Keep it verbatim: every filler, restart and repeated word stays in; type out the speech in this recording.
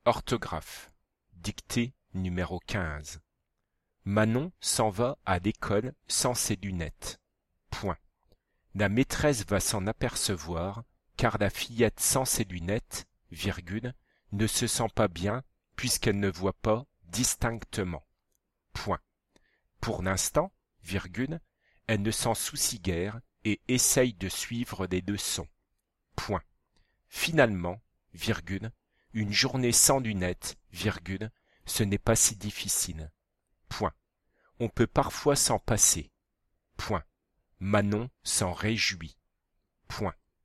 Orthographe. Dictée numéro quinze. Manon s'en va à l'école sans ses lunettes. Point. La maîtresse va s'en apercevoir, car la fillette sans ses lunettes, virgule, ne se sent pas bien puisqu'elle ne voit pas distinctement. Point. Pour l'instant, virgule, elle ne s'en soucie guère et essaye de suivre les leçons. Point. Finalement, virgule, une journée sans lunettes, virgule, ce n'est pas si difficile. Point. On peut parfois s'en passer. Point. Manon s'en réjouit. Point.